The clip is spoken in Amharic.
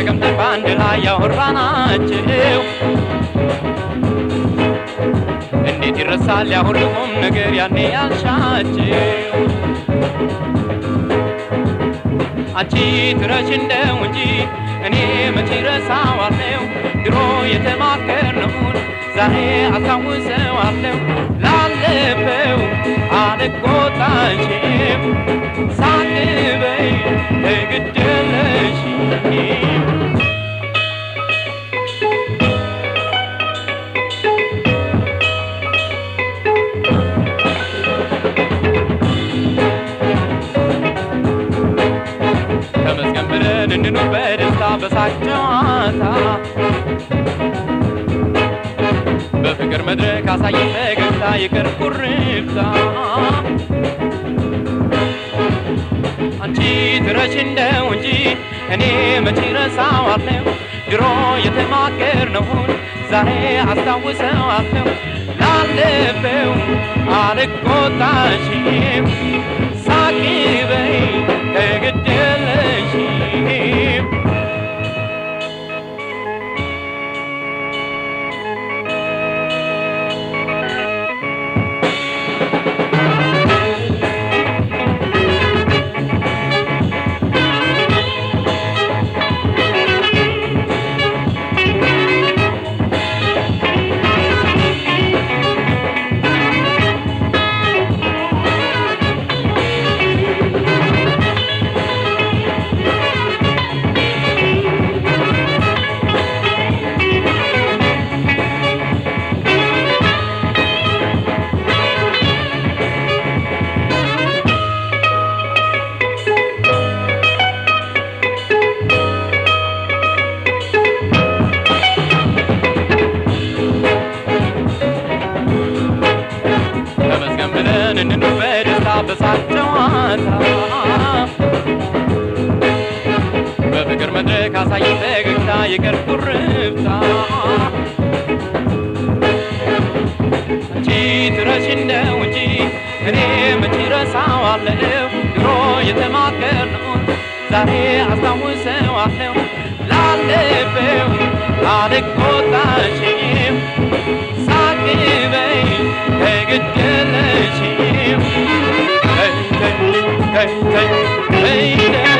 ተቀምጠን ባንድ ላይ ያወራናቸው እንዴት ይረሳል ያ ሁሉም ነገር ያኔ ያልሻቸው አንቺ ትረሽ እንደው እንጂ እኔ መቼ ረሳዋለሁ ድሮ የተማከርነውን ዛሬ አስታውሰዋለሁ ላለፈው አልቆጣሽም ሳትበይ ግድ የለሽም ተመስገን ብለን እንኑር በደስታ በሳቅ ጨዋታ በፍቅር መድረክ አሳየን ፈገግታ ይቅር ኩርፍታ አንቺ ትረሽ እንደው እንጂ እኔ መቼ ረሳዋለሁ ድሮ የተማከርነውን ዛሬ አስታውሰዋለሁ ላለፈው አልቆጣሽም ሳቂ በይ ግድ የለሽም እንኑር በደስታ በሳቅ ጨዋታ በፍቅር መድረክ አሳየን ፈገግታ ይቅር ኩርፍታ አንቺ ትረሽ እንደው እንጂ እኔ መቼ ረሳዋለሁ ድሮ የተማከርነውን ዛሬ አስታውሰዋለሁ ላለፈው አልቆጣሽም ሳቂ በይ ግድ የለሽም hey, hey, hey, hey, hey.